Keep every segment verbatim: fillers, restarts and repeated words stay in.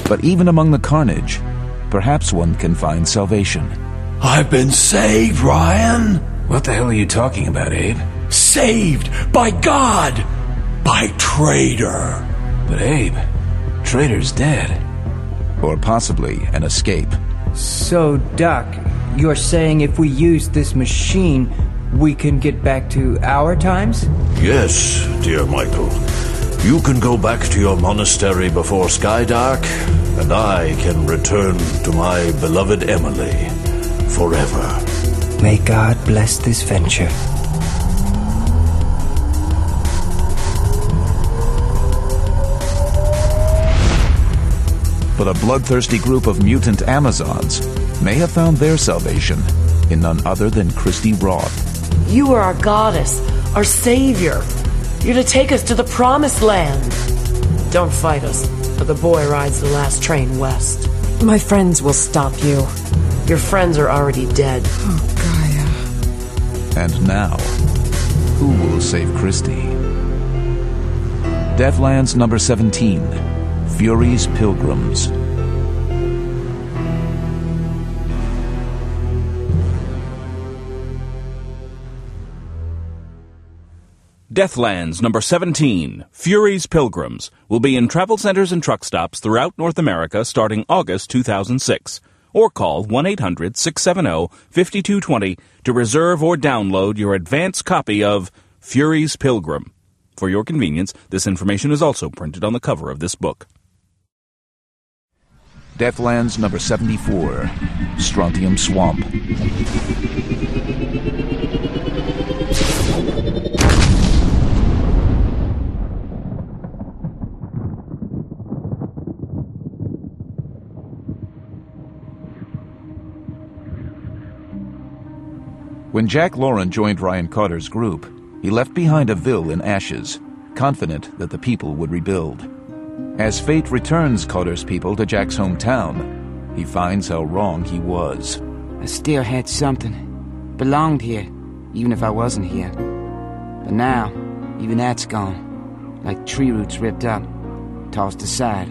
But even among the carnage, perhaps one can find salvation. I've been saved, Ryan. What the hell are you talking about, Abe? Saved by God, by Trader. But Abe, Trader's dead. Or possibly an escape. So, Doc, you're saying if we use this machine, we can get back to our times? Yes, dear Michael. You can go back to your monastery before Skydark, and I can return to my beloved Emily forever. May God bless this venture. But a bloodthirsty group of mutant Amazons may have found their salvation in none other than Christy Roth. You are our goddess, our savior. You're to take us to the promised land. Don't fight us, or the boy rides the last train west. My friends will stop you. Your friends are already dead. Oh, Gaia. And now, who will save Christy? Deathlands number seventeen, Fury's Pilgrims. Deathlands number seventeen, Fury's Pilgrims, will be in travel centers and truck stops throughout North America starting August two thousand six. Or call one eight hundred, six seven zero, five two two zero to reserve or download your advance copy of Fury's Pilgrim. For your convenience, this information is also printed on the cover of this book. Deathlands number seventy-four, Strontium Swamp. When Jack Lauren joined Ryan Carter's group, he left behind a ville in ashes, confident that the people would rebuild. As fate returns Carter's people to Jack's hometown, he finds how wrong he was. I still had something. Belonged here, even if I wasn't here. But now, even that's gone. Like tree roots ripped up, tossed aside.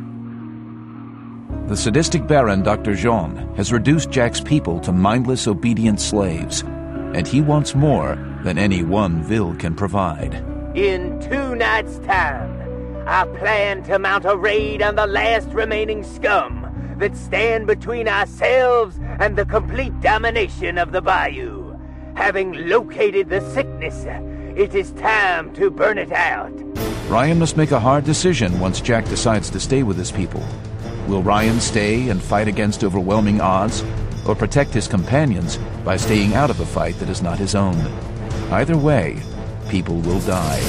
The sadistic Baron, Doctor Jean, has reduced Jack's people to mindless, obedient slaves, and he wants more than any one ville can provide. In two nights' time, I plan to mount a raid on the last remaining scum that stand between ourselves and the complete domination of the bayou. Having located the sickness, it is time to burn it out. Ryan must make a hard decision once Jack decides to stay with his people. Will Ryan stay and fight against overwhelming odds, or protect his companions by staying out of a fight that is not his own? Either way, people will die.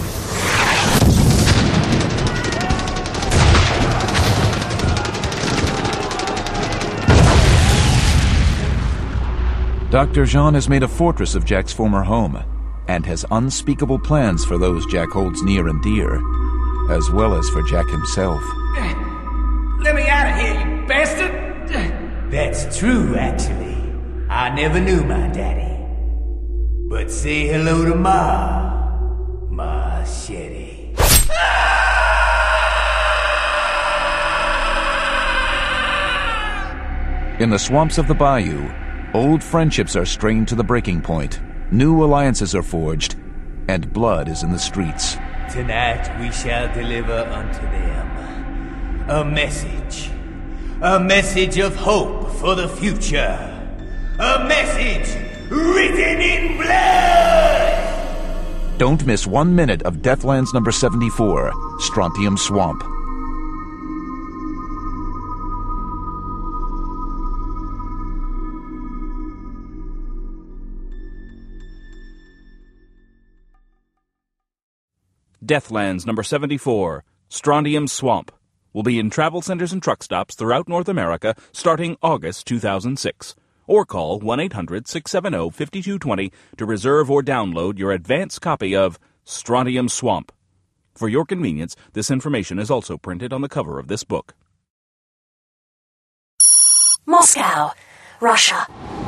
Doctor Jean has made a fortress of Jack's former home, and has unspeakable plans for those Jack holds near and dear, as well as for Jack himself. Let me out of here, you bastard! That's true, actually. I never knew my daddy. But say hello to Ma, Machete. In the swamps of the bayou, old friendships are strained to the breaking point, new alliances are forged, and blood is in the streets. Tonight we shall deliver unto them a message. A message of hope for the future. A message written in blood! Don't miss one minute of Deathlands number seventy-four, Strontium Swamp. Deathlands number seventy-four, Strontium Swamp, will be in travel centers and truck stops throughout North America starting August two thousand six. Or call one eight hundred, six seven zero, five two two zero to reserve or download your advance copy of Strontium Swamp. For your convenience, this information is also printed on the cover of this book. Moscow, Russia.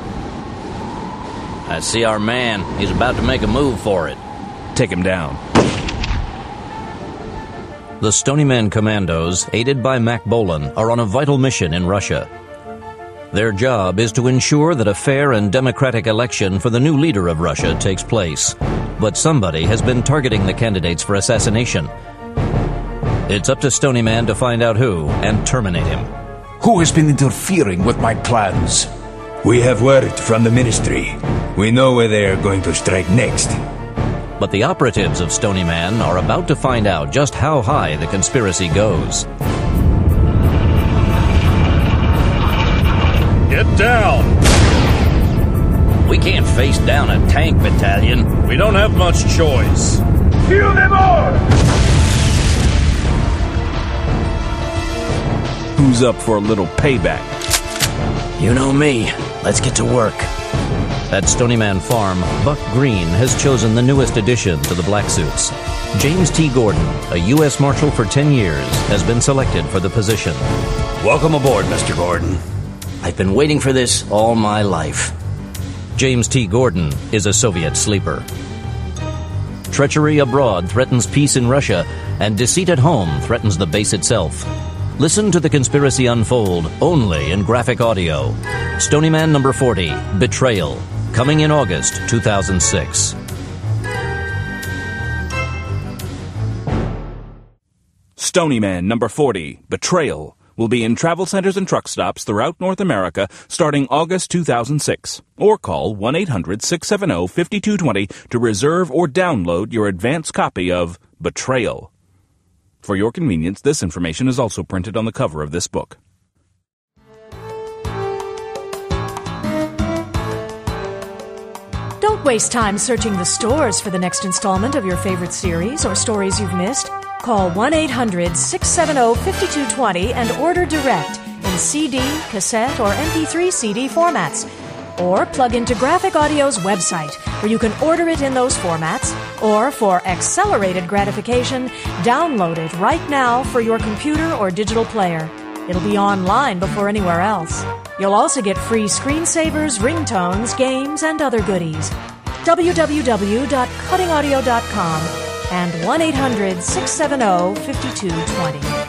I see our man. He's about to make a move for it. Take him down. The Stony Man Commandos, aided by Mac Bolan, are on a vital mission in Russia. Their job is to ensure that a fair and democratic election for the new leader of Russia takes place. But somebody has been targeting the candidates for assassination. It's up to Stony Man to find out who and terminate him. Who has been interfering with my plans? We have word from the Ministry. We know where they are going to strike next. But the operatives of Stony Man are about to find out just how high the conspiracy goes. Get down! We can't face down a tank battalion. We don't have much choice. Kill them all! Who's up for a little payback? You know me. Let's get to work. At Stony Man Farm, Buck Green has chosen the newest addition to the Black Suits. James T. Gordon, a U S Marshal for ten years, has been selected for the position. Welcome aboard, Mister Gordon. I've been waiting for this all my life. James T. Gordon is a Soviet sleeper. Treachery abroad threatens peace in Russia, and deceit at home threatens the base itself. Listen to the conspiracy unfold only in graphic audio. Stony Man number forty, Betrayal, coming in August two thousand six. Stony Man number forty, Betrayal, will be in travel centers and truck stops throughout North America starting August two thousand six. Or call one eight hundred, six seven zero, five two two zero to reserve or download your advance copy of Betrayal. For your convenience, this information is also printed on the cover of this book. Don't waste time searching the stores for the next installment of your favorite series or stories you've missed. Call one eight hundred, six seven zero, five two two zero and order direct in C D, cassette, or M P three C D formats. Or plug into Graphic Audio's website, where you can order it in those formats, or for accelerated gratification, download it right now for your computer or digital player. It'll be online before anywhere else. You'll also get free screensavers, ringtones, games, and other goodies. w w w dot cutting audio dot com and one eight hundred, six seven zero, five two two zero.